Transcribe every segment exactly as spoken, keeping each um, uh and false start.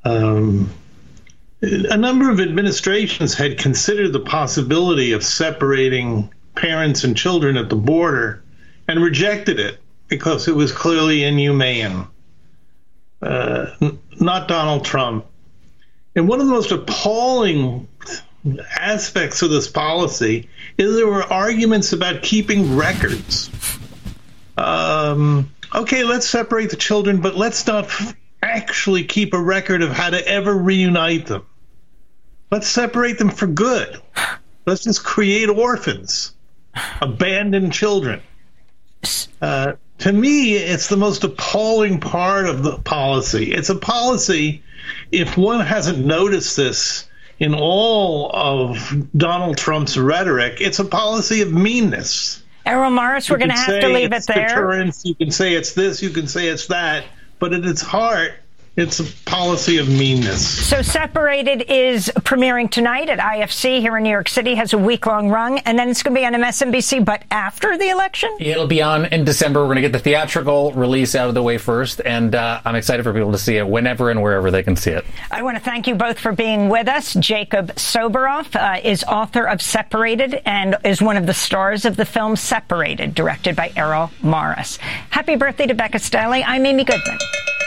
Um, a number of administrations had considered the possibility of separating parents and children at the border and rejected it because it was clearly inhumane. Uh, n- not Donald Trump. And one of the most appalling aspects of this policy is there were arguments about keeping records. Um, okay, let's separate the children, but let's not f- actually keep a record of how to ever reunite them. Let's separate them for good. Let's just create orphans, abandoned children. Uh, to me, it's the most appalling part of the policy. It's a policy, if one hasn't noticed this in all of Donald Trump's rhetoric, it's a policy of meanness. Errol Morris, we're going to have to leave it there. Deterrence, you can say it's this, you can say it's that, but at its heart, it's a policy of meanness. So Separated is premiering tonight at I F C here in New York City, has a week-long run, and then it's going to be on M S N B C, but after the election? It'll be on in December. We're going to get the theatrical release out of the way first, and uh, I'm excited for people to see it whenever and wherever they can see it. I want to thank you both for being with us. Jacob Soboroff uh, is author of Separated and is one of the stars of the film Separated, directed by Errol Morris. Happy birthday to Becca Stelly. I'm Amy Goodman.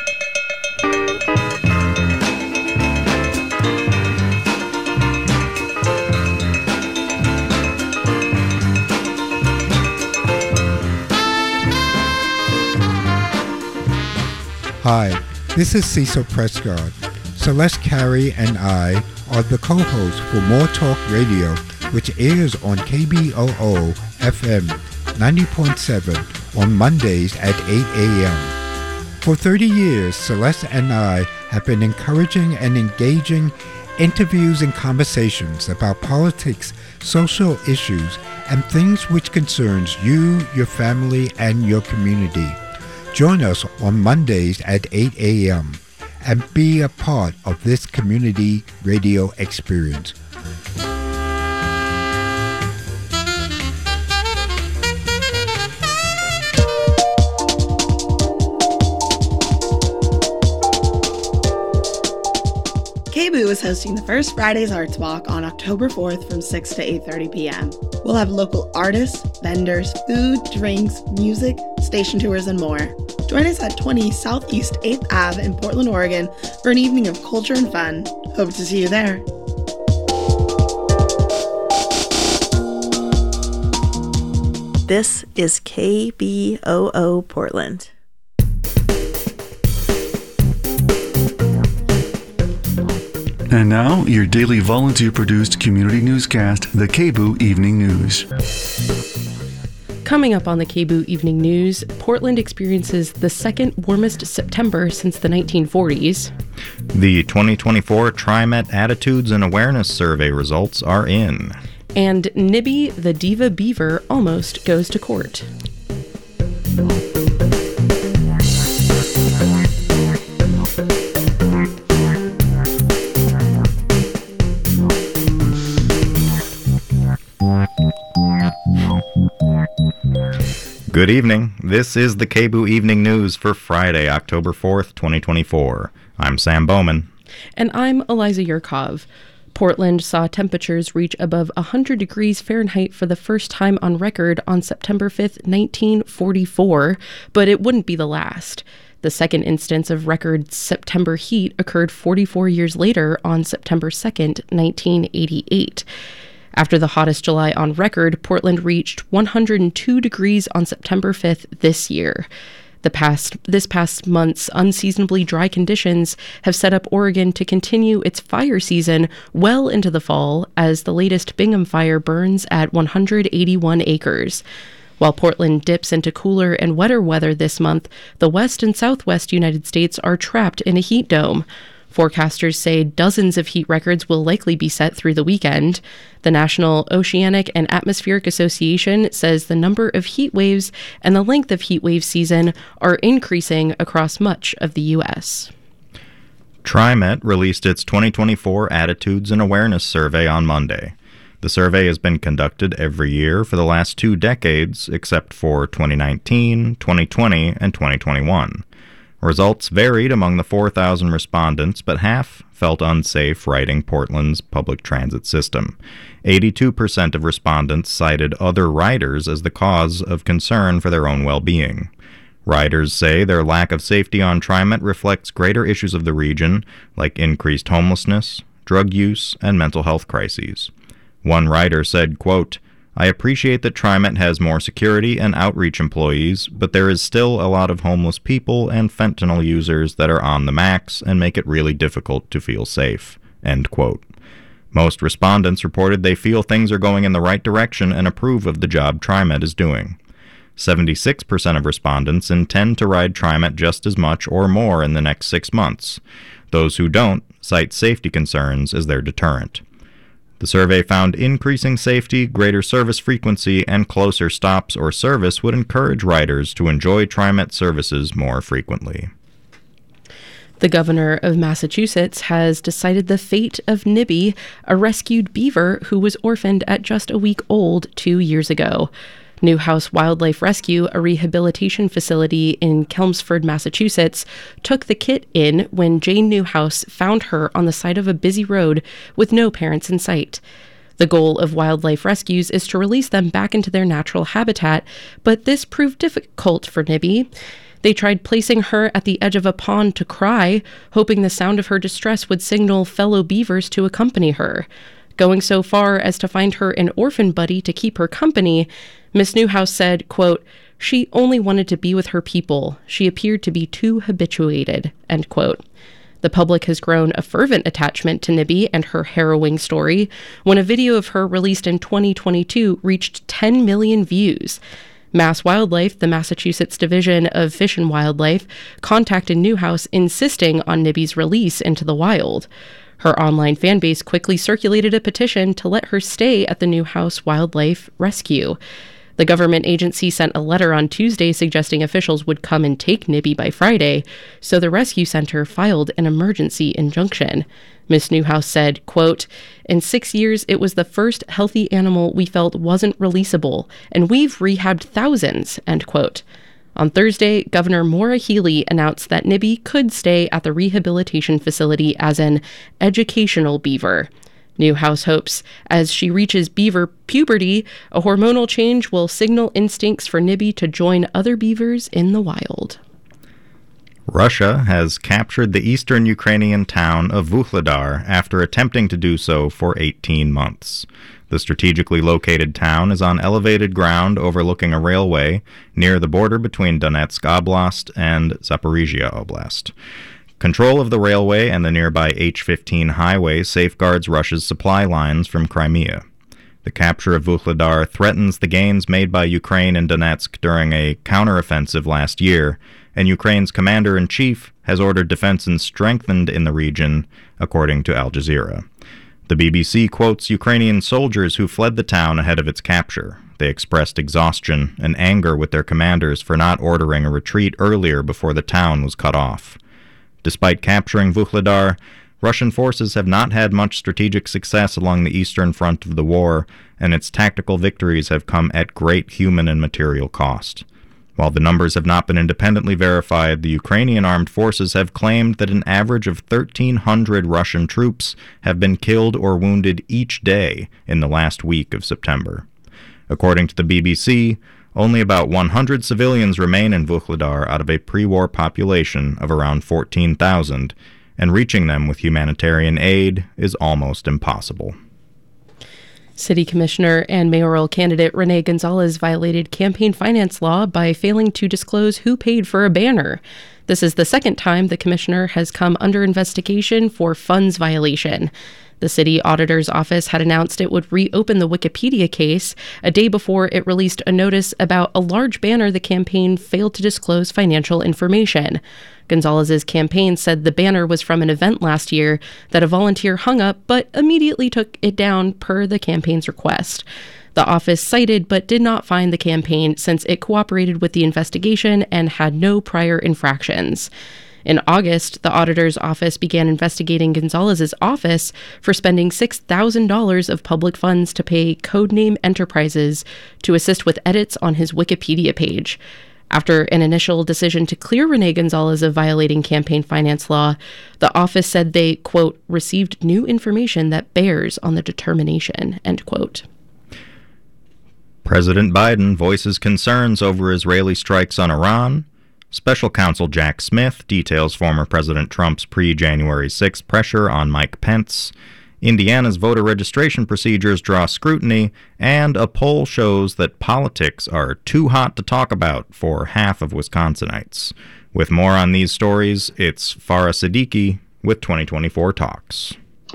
Hi, this is Cecil Prescott. Celeste Carey and I are the co-hosts for More Talk Radio, which airs on K B O O F M ninety point seven on Mondays at eight a.m. For thirty years, Celeste and I have been encouraging and engaging interviews and conversations about politics, social issues, and things which concerns you, your family, and your community. Join us on Mondays at eight a.m. and be a part of this community radio experience. K B O O is hosting the first Fridays Arts Walk on October fourth from six to eight thirty p.m. We'll have local artists, vendors, food, drinks, music, station tours, and more. Join us at twenty Southeast eighth Avenue in Portland, Oregon for an evening of culture and fun. Hope to see you there. This is K B O O Portland. And now, your daily volunteer-produced community newscast, the K B O O Evening News. Coming up on the K B O O Evening News, Portland experiences the second warmest September since the nineteen forties. The twenty twenty-four TriMet Attitudes and Awareness Survey results are in. And Nibby the Diva Beaver almost goes to court. Good evening. This is the K B O O Evening News for Friday, October fourth, twenty twenty-four. I'm Sam Bowman. And I'm Eliza Yurkov. Portland saw temperatures reach above one hundred degrees Fahrenheit for the first time on record on September fifth, nineteen forty-four, but it wouldn't be the last. The second instance of record September heat occurred forty-four years later on September second, nineteen eighty-eight. After the hottest July on record, Portland reached one hundred two degrees on September fifth this year. The past this past month's unseasonably dry conditions have set up Oregon to continue its fire season well into the fall as the latest Bingham fire burns at one hundred eighty-one acres. While Portland dips into cooler and wetter weather this month, the west and southwest United States are trapped in a heat dome. Forecasters say dozens of heat records will likely be set through the weekend. The National Oceanic and Atmospheric Association says the number of heat waves and the length of heat wave season are increasing across much of the U S. TriMet released its twenty twenty-four Attitudes and Awareness Survey on Monday. The survey has been conducted every year for the last two decades, except for twenty nineteen, twenty twenty, and twenty twenty-one. Results varied among the four thousand respondents, but half felt unsafe riding Portland's public transit system. eighty-two percent of respondents cited other riders as the cause of concern for their own well-being. Riders say their lack of safety on TriMet reflects greater issues of the region, like increased homelessness, drug use, and mental health crises. One rider said, quote, "I appreciate that TriMet has more security and outreach employees, but there is still a lot of homeless people and fentanyl users that are on the max and make it really difficult to feel safe." End quote. Most respondents reported they feel things are going in the right direction and approve of the job TriMet is doing. seventy-six percent of respondents intend to ride TriMet just as much or more in the next six months. Those who don't cite safety concerns as their deterrent. The survey found increasing safety, greater service frequency, and closer stops or service would encourage riders to enjoy TriMet services more frequently. The governor of Massachusetts has decided the fate of Nibby, a rescued beaver who was orphaned at just a week old two years ago. Newhouse Wildlife Rescue, a rehabilitation facility in Chelmsford, Massachusetts, took the kit in when Jane Newhouse found her on the side of a busy road with no parents in sight. The goal of wildlife rescues is to release them back into their natural habitat, but this proved difficult for Nibby. They tried placing her at the edge of a pond to cry, hoping the sound of her distress would signal fellow beavers to accompany her. Going so far as to find her an orphan buddy to keep her company, Miss Newhouse said, quote, "She only wanted to be with her people. She appeared to be too habituated," end quote. The public has grown a fervent attachment to Nibby and her harrowing story when a video of her released in twenty twenty-two reached ten million views. Mass Wildlife, the Massachusetts Division of Fish and Wildlife, contacted Newhouse insisting on Nibby's release into the wild. Her online fan base quickly circulated a petition to let her stay at the Newhouse Wildlife Rescue. The government agency sent a letter on Tuesday suggesting officials would come and take Nibby by Friday, so the rescue center filed an emergency injunction. Miss Newhouse said, quote, "In six years, it was the first healthy animal we felt wasn't releasable, and we've rehabbed thousands," end quote. On Thursday, Governor Maura Healey announced that Nibby could stay at the rehabilitation facility as an educational beaver. Newhouse hopes as she reaches beaver puberty, a hormonal change will signal instincts for Nibby to join other beavers in the wild. Russia has captured the eastern Ukrainian town of Vuhledar after attempting to do so for eighteen months. The strategically located town is on elevated ground overlooking a railway near the border between Donetsk Oblast and Zaporizhia Oblast. Control of the railway and the nearby H fifteen highway safeguards Russia's supply lines from Crimea. The capture of Vuhledar threatens the gains made by Ukraine in Donetsk during a counteroffensive last year, and Ukraine's commander-in-chief has ordered defenses strengthened in the region, according to Al Jazeera. The B B C quotes Ukrainian soldiers who fled the town ahead of its capture. They expressed exhaustion and anger with their commanders for not ordering a retreat earlier before the town was cut off. Despite capturing Vuhledar, Russian forces have not had much strategic success along the eastern front of the war, and its tactical victories have come at great human and material cost. While the numbers have not been independently verified, the Ukrainian armed forces have claimed that an average of thirteen hundred Russian troops have been killed or wounded each day in the last week of September. According to the B B C, only about one hundred civilians remain in Vuhledar out of a pre-war population of around fourteen thousand, and reaching them with humanitarian aid is almost impossible. City Commissioner and mayoral candidate Renee Gonzalez violated campaign finance law by failing to disclose who paid for a banner. This is the second time the commissioner has come under investigation for funds violation. The city auditor's office had announced it would reopen the Wikipedia case a day before it released a notice about a large banner the campaign failed to disclose financial information. Gonzalez's campaign said the banner was from an event last year that a volunteer hung up but immediately took it down per the campaign's request. The office cited but did not fine the campaign since it cooperated with the investigation and had no prior infractions. In August, the auditor's office began investigating Gonzalez's office for spending six thousand dollars of public funds to pay Codename Enterprises to assist with edits on his Wikipedia page. After an initial decision to clear Rene Gonzalez of violating campaign finance law, the office said they, quote, received new information that bears on the determination, end quote. President Biden voices concerns over Israeli strikes on Iran. Special counsel Jack Smith details former President Trump's pre-January sixth pressure on Mike Pence. Indiana's voter registration procedures draw scrutiny, and a poll shows that politics are too hot to talk about for half of Wisconsinites. With more on these stories, it's Farah Siddiqui with twenty twenty-four Talks.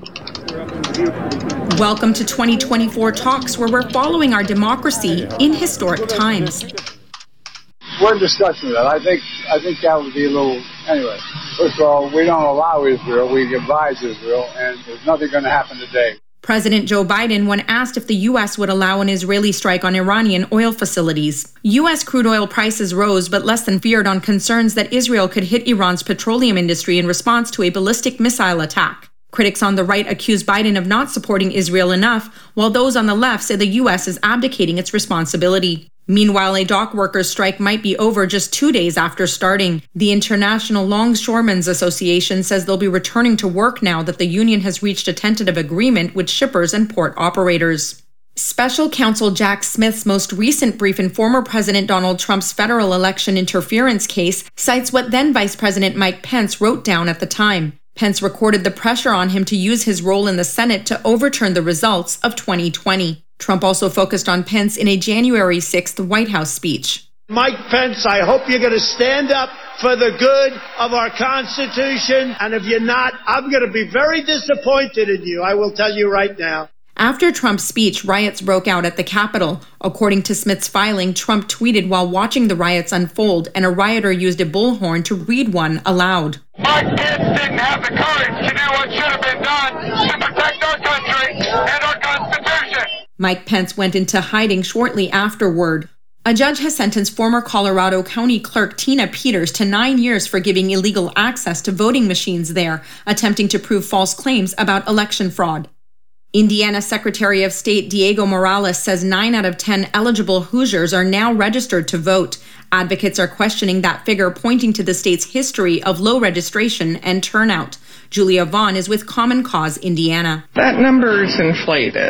Welcome to twenty twenty-four Talks, where we're following our democracy in historic times. We're in discussion of that. I think I think that would be a little... Anyway, first of all, we don't allow Israel. We advise Israel, and there's nothing going to happen today. President Joe Biden, when asked if the U S would allow an Israeli strike on Iranian oil facilities. U S crude oil prices rose, but less than feared on concerns that Israel could hit Iran's petroleum industry in response to a ballistic missile attack. Critics on the right accuse Biden of not supporting Israel enough, while those on the left say the U S is abdicating its responsibility. Meanwhile, a dock workers' strike might be over just two days after starting. The International Longshoremen's Association says they'll be returning to work now that the union has reached a tentative agreement with shippers and port operators. Special counsel Jack Smith's most recent brief in former President Donald Trump's federal election interference case cites what then Vice President Mike Pence wrote down at the time. Pence recorded the pressure on him to use his role in the Senate to overturn the results of twenty twenty. Trump also focused on Pence in a January sixth White House speech. Mike Pence, I hope you're going to stand up for the good of our Constitution. And if you're not, I'm going to be very disappointed in you. I will tell you right now. After Trump's speech, riots broke out at the Capitol. According to Smith's filing, Trump tweeted while watching the riots unfold, and a rioter used a bullhorn to read one aloud. Mike Pence didn't have the courage to do what should have been done to protect our country and our Constitution. Mike Pence went into hiding shortly afterward. A judge has sentenced former Colorado County Clerk Tina Peters to nine years for giving illegal access to voting machines there, attempting to prove false claims about election fraud. Indiana Secretary of State Diego Morales says nine out of ten eligible Hoosiers are now registered to vote. Advocates are questioning that figure, pointing to the state's history of low registration and turnout. Julia Vaughn is with Common Cause Indiana. That number is inflated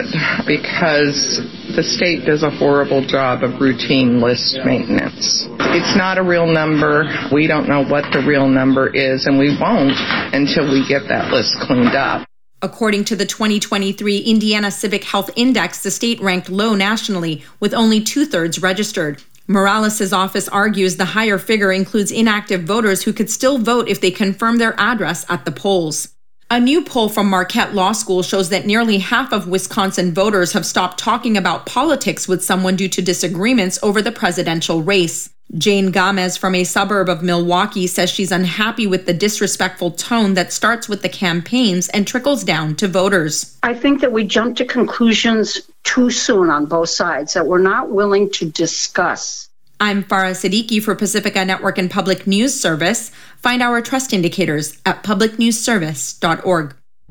because the state does a horrible job of routine list maintenance. It's not a real number. We don't know what the real number is, and we won't until we get that list cleaned up. According to the twenty twenty-three Indiana Civic Health Index, the state ranked low nationally, with only two-thirds registered. Morales' office argues the higher figure includes inactive voters who could still vote if they confirm their address at the polls. A new poll from Marquette Law School shows that nearly half of Wisconsin voters have stopped talking about politics with someone due to disagreements over the presidential race. Jane Gomez from a suburb of Milwaukee says she's unhappy with the disrespectful tone that starts with the campaigns and trickles down to voters. I think that we jump to conclusions too soon on both sides, that we're not willing to discuss. I'm Farah Siddiqui for Pacifica Network and Public News Service. Find our trust indicators at public news service dot org.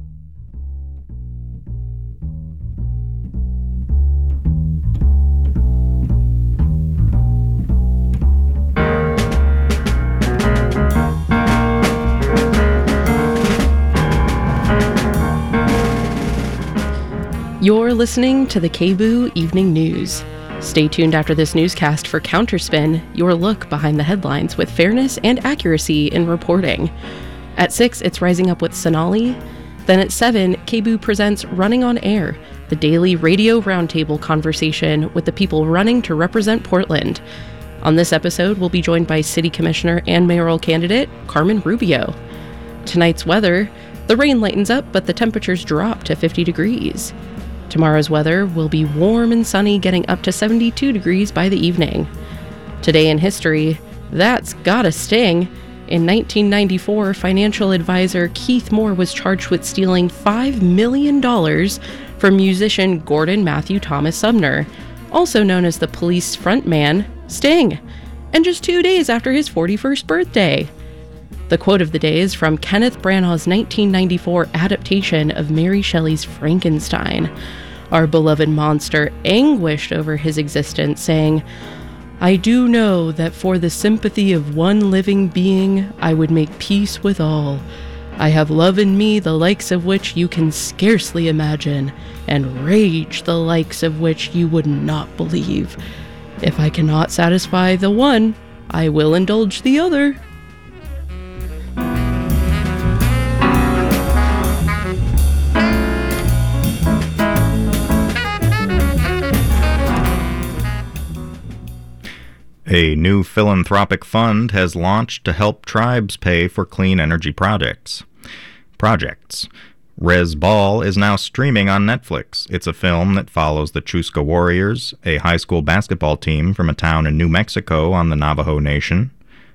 You're listening to the K B O O Evening News. Stay tuned after this newscast for Counterspin, your look behind the headlines with fairness and accuracy in reporting. At six, it's Rising Up with Sonali. Then at seven, K B O O presents Running on Air, the daily radio roundtable conversation with the people running to represent Portland. On this episode, we'll be joined by City Commissioner and mayoral candidate Carmen Rubio. Tonight's weather, the rain lightens up, but the temperatures drop to fifty degrees. Tomorrow's weather will be warm and sunny, getting up to seventy-two degrees by the evening. Today in history, that's gotta sting. In nineteen ninety-four, financial advisor Keith Moore was charged with stealing five million dollars from musician Gordon Matthew Thomas Sumner, also known as the Police frontman, Sting, and just two days after his forty-first birthday. The quote of the day is from Kenneth Branagh's nineteen ninety-four adaptation of Mary Shelley's Frankenstein. Our beloved monster anguished over his existence, saying, I do know that for the sympathy of one living being, I would make peace with all. I have love in me the likes of which you can scarcely imagine, and rage the likes of which you would not believe. If I cannot satisfy the one, I will indulge the other. A new philanthropic fund has launched to help tribes pay for clean energy projects. Projects. Rez Ball is now streaming on Netflix. It's a film that follows the Chusca Warriors, a high school basketball team from a town in New Mexico on the Navajo Nation.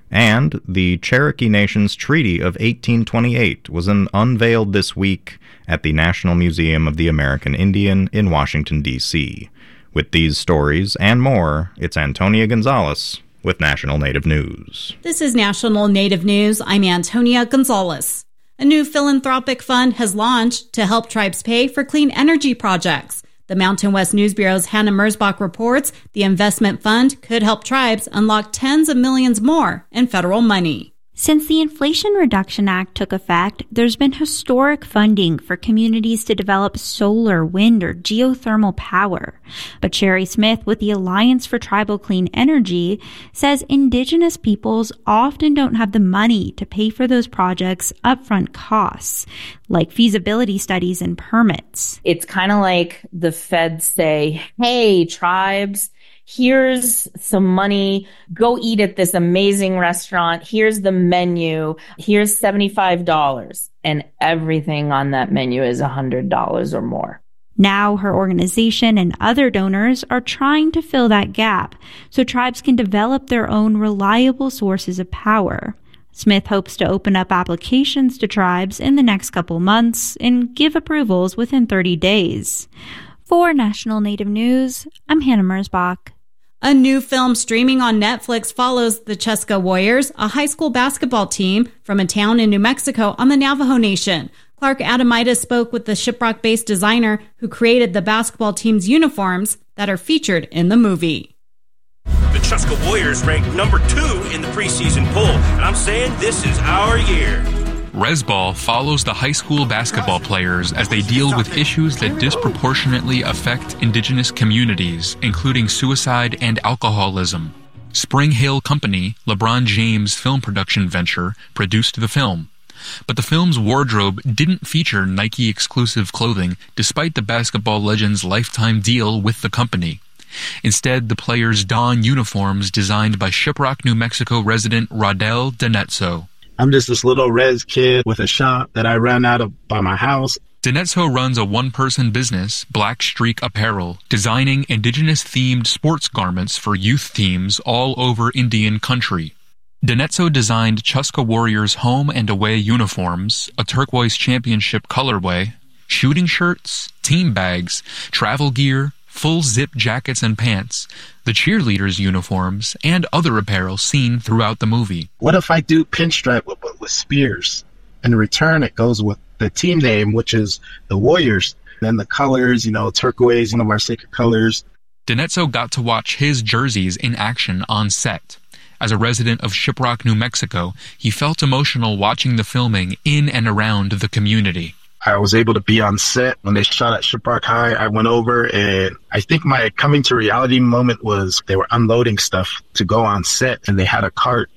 And the Cherokee Nation's Treaty of eighteen twenty-eight was un- unveiled this week at the National Museum of the American Indian in Washington, D C With these stories and more, it's Antonia Gonzalez with National Native News. This is National Native News. I'm Antonia Gonzalez. A new philanthropic fund has launched to help tribes pay for clean energy projects. The Mountain West News Bureau's Hannah Merzbach reports the investment fund could help tribes unlock tens of millions more in federal money. Since the Inflation Reduction Act took effect, there's been historic funding for communities to develop solar, wind, or geothermal power. But Sherry Smith with the Alliance for Tribal Clean Energy says Indigenous peoples often don't have the money to pay for those projects' upfront costs, like feasibility studies and permits. It's kind of like the feds say, hey, tribes, here's some money, go eat at this amazing restaurant, here's the menu, here's seventy-five dollars, and everything on that menu is one hundred dollars or more. Now her organization and other donors are trying to fill that gap so tribes can develop their own reliable sources of power. Smith hopes to open up applications to tribes in the next couple months and give approvals within thirty days. For National Native News, I'm Hannah Merzbach. A new film streaming on Netflix follows the Chusca Warriors, a high school basketball team from a town in New Mexico on the Navajo Nation. Clark Adamitis spoke with the Shiprock-based designer who created the basketball team's uniforms that are featured in the movie. The Chusca Warriors ranked number two in the preseason poll, and I'm saying this is our year. Rez Ball follows the high school basketball players as they deal with issues that disproportionately affect Indigenous communities, including suicide and alcoholism. Spring Hill Company, LeBron James' film production venture, produced the film. But the film's wardrobe didn't feature Nike-exclusive clothing, despite the basketball legend's lifetime deal with the company. Instead, the players don uniforms designed by Shiprock, New Mexico resident Rodel Denetso. I'm just this little Rez kid with a shop that I ran out of by my house. Denetso runs a one-person business, Black Streak Apparel, designing Indigenous-themed sports garments for youth teams all over Indian country. Denetso designed Chusca Warriors' home and away uniforms, a turquoise championship colorway, shooting shirts, team bags, travel gear, full zip jackets and pants, the cheerleaders' uniforms, and other apparel seen throughout the movie. What if I do pinstripe with, with spears? In return, it goes with the team name, which is the Warriors. Then the colors, you know, turquoise, one of our sacred colors. Denetso got to watch his jerseys in action on set. As a resident of Shiprock, New Mexico, he felt emotional watching the filming in and around the community. I was able to be on set when they shot at Shiprock High. I went over, and I think my coming to reality moment was they were unloading stuff to go on set, and they had a cart.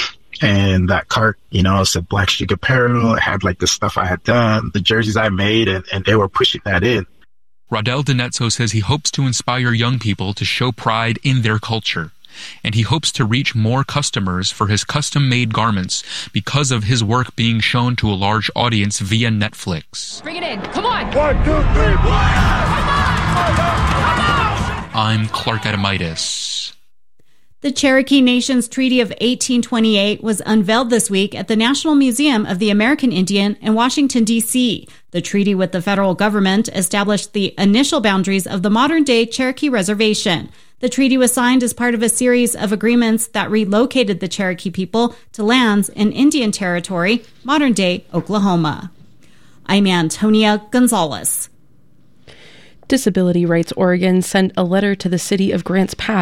And that cart, you know, said Black Streak Apparel. It had like the stuff I had done, the jerseys I made, and, and they were pushing that in. Rodel Denetso says he hopes to inspire young people to show pride in their culture. And he hopes to reach more customers for his custom-made garments because of his work being shown to a large audience via Netflix. Bring it in. Come on. One, two, three, Come on. Come on. I'm Clark Adamitis. The Cherokee Nation's Treaty of eighteen twenty-eight was unveiled this week at the National Museum of the American Indian in Washington, D C The treaty with the federal government established the initial boundaries of the modern-day Cherokee Reservation. The treaty was signed as part of a series of agreements that relocated the Cherokee people to lands in Indian Territory, modern-day Oklahoma. I'm Antonia Gonzalez. Disability Rights Oregon sent a letter to the city of Grants Pass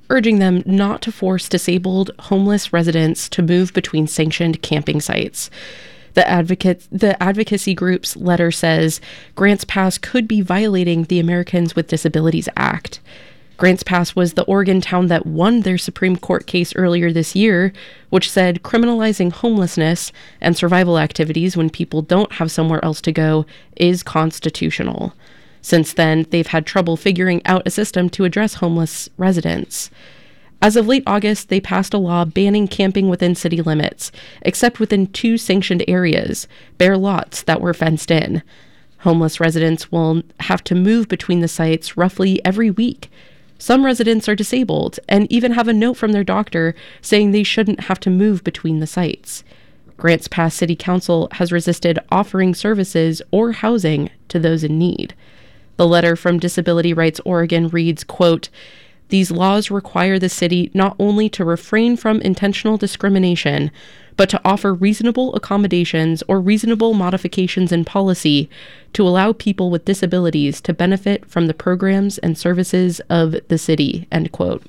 urging them not to force disabled homeless residents to move between sanctioned camping sites. The advocate, the advocacy group's letter says Grants Pass could be violating the Americans with Disabilities Act. Grants Pass was the Oregon town that won their Supreme Court case earlier this year, which said criminalizing homelessness and survival activities when people don't have somewhere else to go is constitutional. Since then, they've had trouble figuring out a system to address homeless residents. As of late August, they passed a law banning camping within city limits, except within two sanctioned areas, bare lots that were fenced in. Homeless residents will have to move between the sites roughly every week. Some residents are disabled and even have a note from their doctor saying they shouldn't have to move between the sites. Grants Pass City Council has resisted offering services or housing to those in need. The letter from Disability Rights Oregon reads, quote, "These laws require the city not only to refrain from intentional discrimination, but to offer reasonable accommodations or reasonable modifications in policy to allow people with disabilities to benefit from the programs and services of the city," end quote.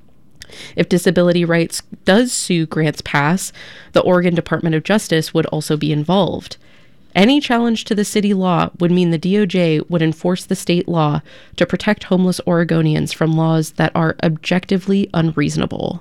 If Disability Rights does sue Grants Pass, the Oregon Department of Justice would also be involved. Any challenge to the city law would mean the D O J would enforce the state law to protect homeless Oregonians from laws that are objectively unreasonable.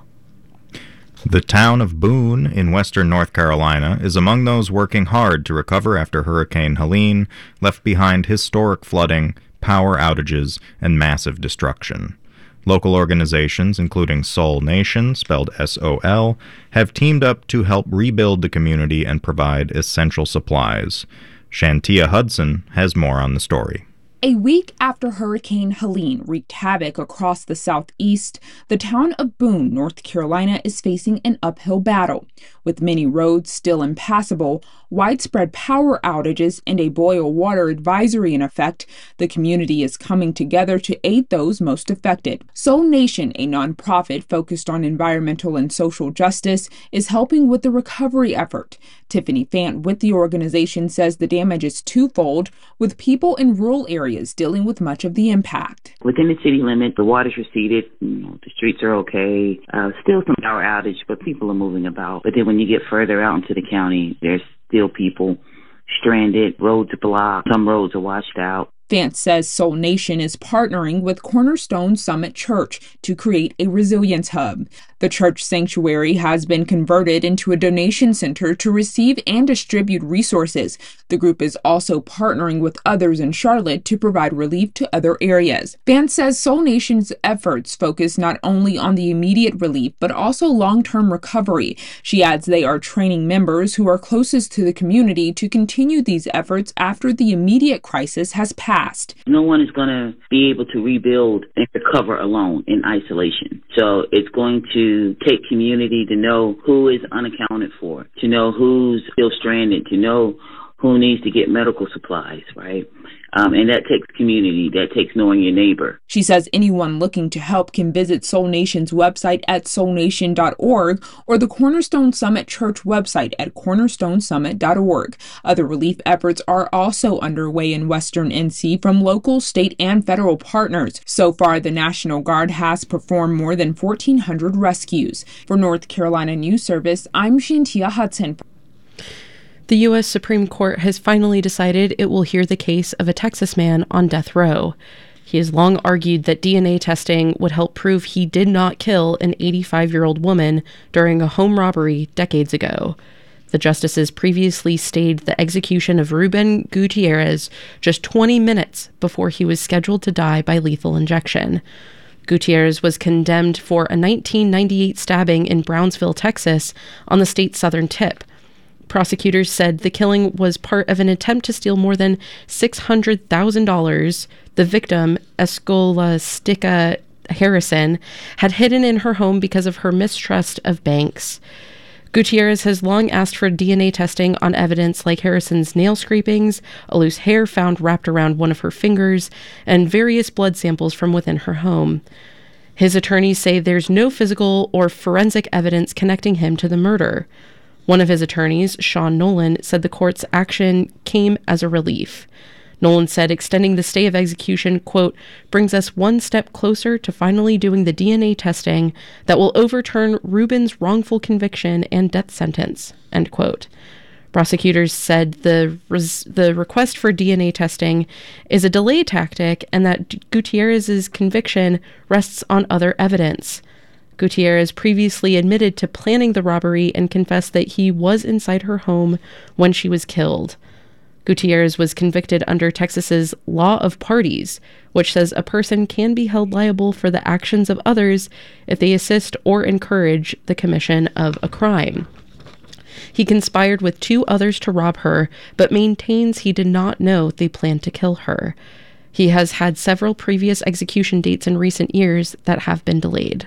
The town of Boone in western North Carolina is among those working hard to recover after Hurricane Helene left behind historic flooding, power outages, and massive destruction. Local organizations, including Soul Nation, spelled S O L, have teamed up to help rebuild the community and provide essential supplies. Shantia Hudson has more on the story. A week after Hurricane Helene wreaked havoc across the southeast, the town of Boone, North Carolina, is facing an uphill battle. With many roads still impassable, widespread power outages, and a boil water advisory in effect, the community is coming together to aid those most affected. Soul Nation, a nonprofit focused on environmental and social justice, is helping with the recovery effort. Tiffany Fant with the organization says the damage is twofold, with people in rural areas dealing with much of the impact. Within the city limit, the water's receded, you know, the streets are okay, uh, still some power outage, but people are moving about. But then when you get further out into the county, there's still people stranded, roads are blocked, some roads are washed out. Vance says Soul Nation is partnering with Cornerstone Summit Church to create a resilience hub. The church sanctuary has been converted into a donation center to receive and distribute resources. The group is also partnering with others in Charlotte to provide relief to other areas. Vance says Soul Nation's efforts focus not only on the immediate relief, but also long-term recovery. She adds they are training members who are closest to the community to continue these efforts after the immediate crisis has passed. No one is going to be able to rebuild and recover alone in isolation. So it's going to take community to know who is unaccounted for, to know who's still stranded, to know who needs to get medical supplies, right? Um, and that takes community. That takes knowing your neighbor. She says anyone looking to help can visit Soul Nation's website at soul nation dot org or the Cornerstone Summit Church website at cornerstone summit dot org. Other relief efforts are also underway in Western N C from local, state, and federal partners. So far, the National Guard has performed more than fourteen hundred rescues. For North Carolina News Service, I'm Shantia Hudson. The U S Supreme Court has finally decided it will hear the case of a Texas man on death row. He has long argued that D N A testing would help prove he did not kill an eighty-five-year-old woman during a home robbery decades ago. The justices previously stayed the execution of Ruben Gutierrez just twenty minutes before he was scheduled to die by lethal injection. Gutierrez was condemned for a nineteen ninety-eight stabbing in Brownsville, Texas, on the state's southern tip. Prosecutors said the killing was part of an attempt to steal more than six hundred thousand dollars the victim, Escolastica Harrison, had hidden in her home because of her mistrust of banks. Gutierrez has long asked for D N A testing on evidence like Harrison's nail scrapings, a loose hair found wrapped around one of her fingers, and various blood samples from within her home. His attorneys say there's no physical or forensic evidence connecting him to the murder. One of his attorneys, Sean Nolan, said the court's action came as a relief. Nolan said extending the stay of execution, quote, brings us one step closer to finally doing the D N A testing that will overturn Rubin's wrongful conviction and death sentence, end quote. Prosecutors said the res- the request for D N A testing is a delay tactic and that Gutierrez's conviction rests on other evidence. Gutierrez previously admitted to planning the robbery and confessed that he was inside her home when she was killed. Gutierrez was convicted under Texas's Law of Parties, which says a person can be held liable for the actions of others if they assist or encourage the commission of a crime. He conspired with two others to rob her, but maintains he did not know they planned to kill her. He has had several previous execution dates in recent years that have been delayed.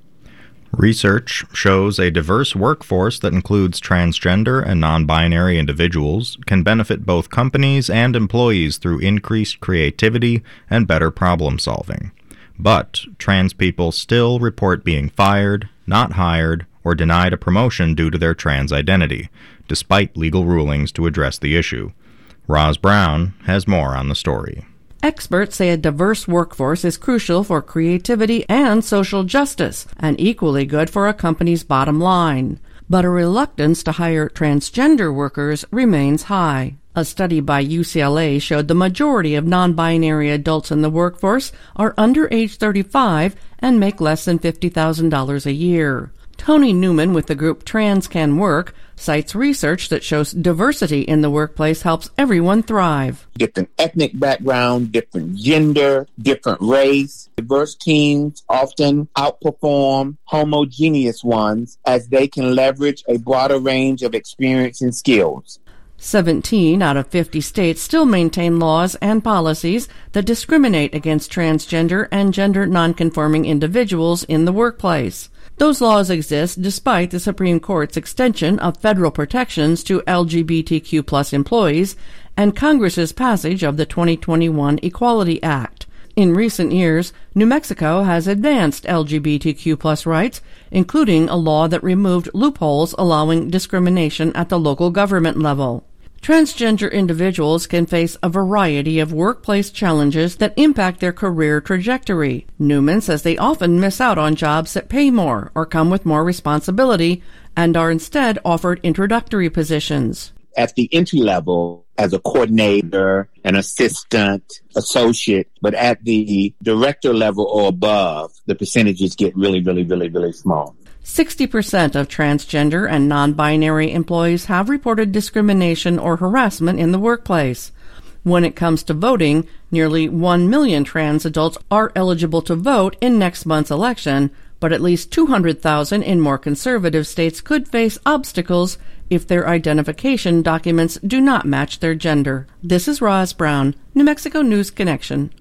Research shows a diverse workforce that includes transgender and non-binary individuals can benefit both companies and employees through increased creativity and better problem solving. But trans people still report being fired, not hired, or denied a promotion due to their trans identity, despite legal rulings to address the issue. Roz Brown has more on the story. Experts say a diverse workforce is crucial for creativity and social justice, and equally good for a company's bottom line. But a reluctance to hire transgender workers remains high. A study by U C L A showed the majority of non-binary adults in the workforce are under age thirty-five and make less than fifty thousand dollars a year. Tony Newman with the group Trans Can Work cites research that shows diversity in the workplace helps everyone thrive. Different ethnic background, different gender, different race. Diverse teams often outperform homogeneous ones as they can leverage a broader range of experience and skills. seventeen out of fifty states still maintain laws and policies that discriminate against transgender and gender nonconforming individuals in the workplace. Those laws exist despite the Supreme Court's extension of federal protections to L G B T Q plus employees and Congress's passage of the twenty twenty-one Equality Act. In recent years, New Mexico has advanced L G B T Q plus rights, including a law that removed loopholes allowing discrimination at the local government level. Transgender individuals can face a variety of workplace challenges that impact their career trajectory. Newman says they often miss out on jobs that pay more or come with more responsibility and are instead offered introductory positions. At the entry level, as a coordinator, an assistant, associate, but at the director level or above, the percentages get really, really, really, really small. sixty percent of transgender and non-binary employees have reported discrimination or harassment in the workplace. When it comes to voting, nearly one million trans adults are eligible to vote in next month's election, but at least two hundred thousand in more conservative states could face obstacles if their identification documents do not match their gender. This is Roz Brown, New Mexico News Connection.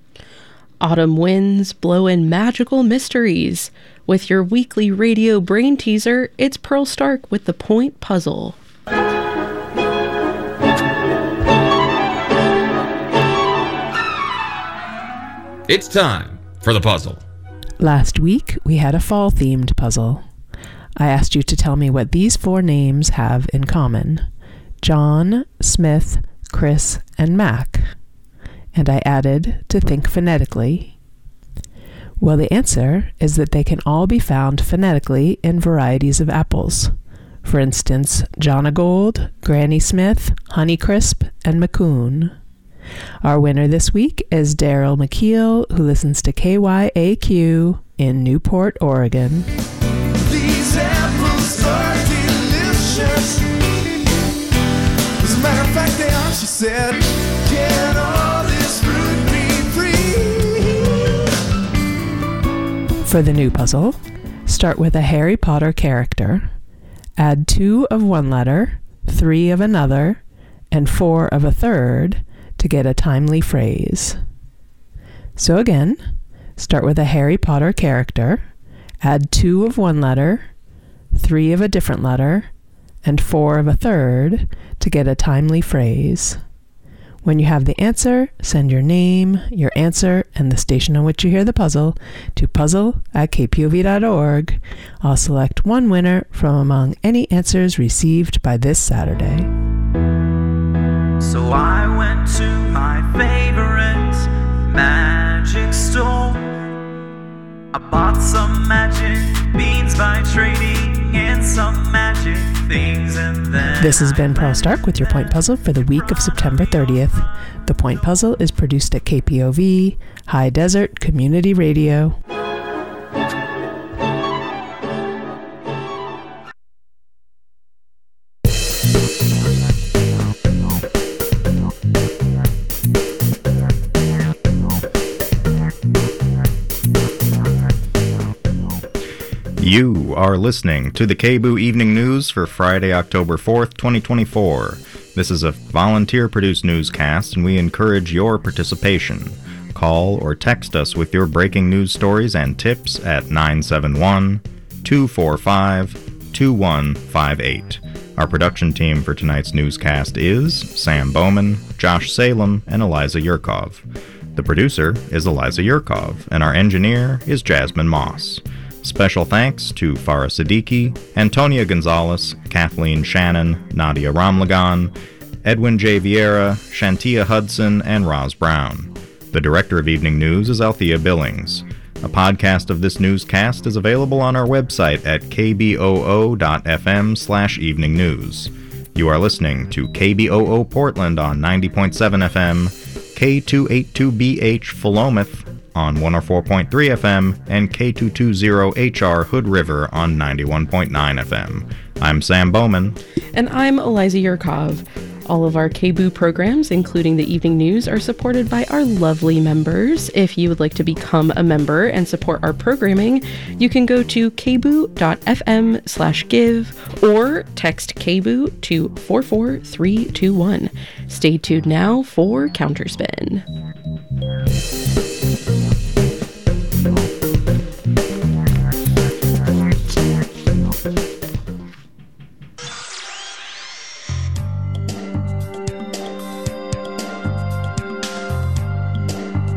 Autumn winds blow in magical mysteries. With your weekly radio brain teaser, it's Pearl Stark with the Point Puzzle. It's time for the puzzle. Last week, we had a fall-themed puzzle. I asked you to tell me what these four names have in common. John, Smith, Chris, and Mac. And I added to think phonetically. Well, the answer is that they can all be found phonetically in varieties of apples. For instance, Jonagold, Granny Smith, Honeycrisp, and Macoun. Our winner this week is Daryl McKeel, who listens to K Y A Q in Newport, Oregon. These apples are delicious. As a matter of fact, they are, she said. Can all this fruit be free? For the new puzzle, start with a Harry Potter character. Add two of one letter, three of another, and four of a third to get a timely phrase. So again, start with a Harry Potter character, add two of one letter, three of a different letter, and four of a third to get a timely phrase. When you have the answer, send your name, your answer, and the station on which you hear the puzzle to puzzle at k p o v dot org. I'll select one winner from among any answers received by this Saturday. So I went to my by trading in some magic things and then This has been Pearl Stark with your Point Puzzle for the week of September thirtieth. The Point Puzzle is produced at K P O V, High Desert Community Radio. You are listening to the K B O O Evening News for Friday, October fourth, twenty twenty-four. This is a volunteer-produced newscast, and we encourage your participation. Call or text us with your breaking news stories and tips at nine seven one, two four five, two one five eight. Our production team for tonight's newscast is Sam Bowman, Josh Salem, and Eliza Yurkov. The producer is Eliza Yurkov, and our engineer is Jasmine Moss. Special thanks to Farah Siddiqui, Antonia Gonzalez, Kathleen Shannon, Nadia Ramlagan, Edwin J. Vieira, Shantia Hudson, and Roz Brown. The director of Evening News is Althea Billings. A podcast of this newscast is available on our website at kboo.fm slash evening news. You are listening to K B O O Portland on ninety point seven F M, K two eighty-two B H Philomath on one oh four point three F M, and K two twenty H R Hood River on ninety-one point nine F M. I'm Sam Bowman. And I'm Eliza Yurkov. All of our K B O O programs, including the evening news, are supported by our lovely members. If you would like to become a member and support our programming, you can go to kboo.fm slash give or text K B O O to four four three two one. Stay tuned now for Counterspin.